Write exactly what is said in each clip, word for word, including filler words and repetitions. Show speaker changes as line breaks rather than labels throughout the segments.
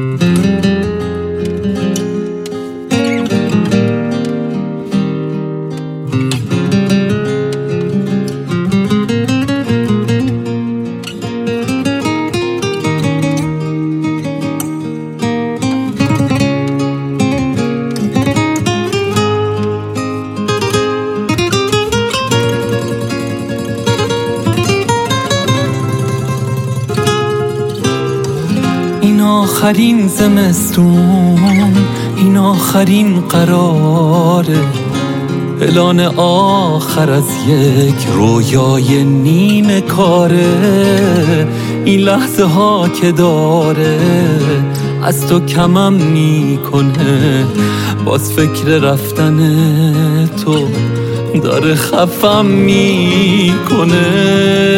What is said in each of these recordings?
آخرین زمستون، این آخرین قراره، اعلان آخر از یک رویای نیمه کاره. این لحظه ها که داره از تو کمم میکنه، باز فکر رفتن تو داره خفم میکنه.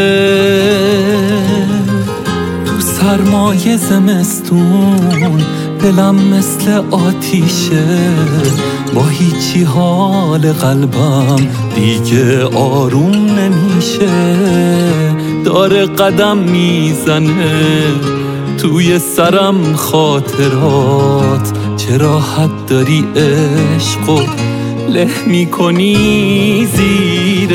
سرمایه زمستون دلم مثل آتیشه، با هیچی حال قلبم دیگه آروم نمیشه. داره قدم میزنه توی سرم خاطرات، چه راحت داری عشقو له میکنی زیر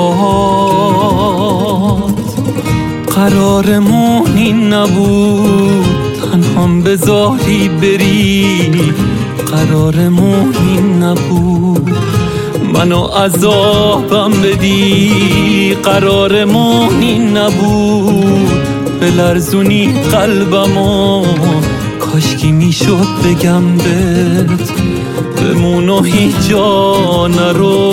پات. قرارمون این نبود تنهام بذاری بری، قرارمون این نبود منو عذابم بدی، قرارمون این نبود بلرزونی قلبمو. کاشکی میشد بگم بهت بمون و هیچ جا نرو.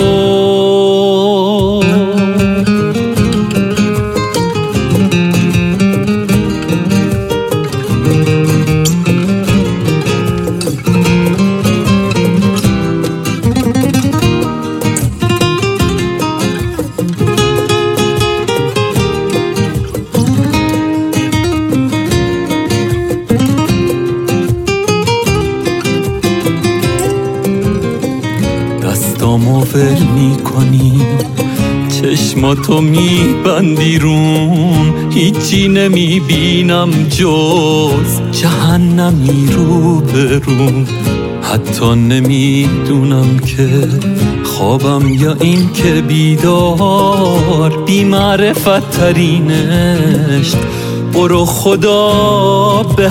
دستامو ول میکنی، چشماتو میبندی روم، هیچی نمیبینم جز جهنمی رو برون. حتی نمیدونم که خوابم یا این که بیدار، بی معرفت ترینش برو خدا به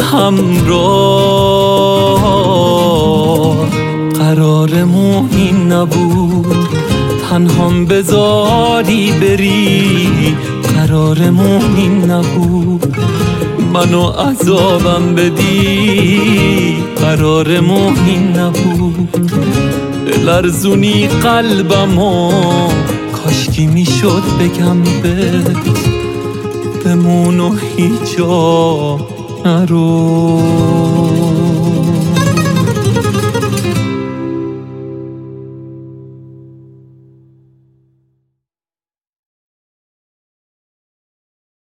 همراه. قرارمون این نبود تنهام بذاری بری، قرارمون این نبود منو عذابم بدی، قرارمون این نبود بلرزونی قلبمو. کاشکی میشد بگم بهت بمون و هیچ جا نرو.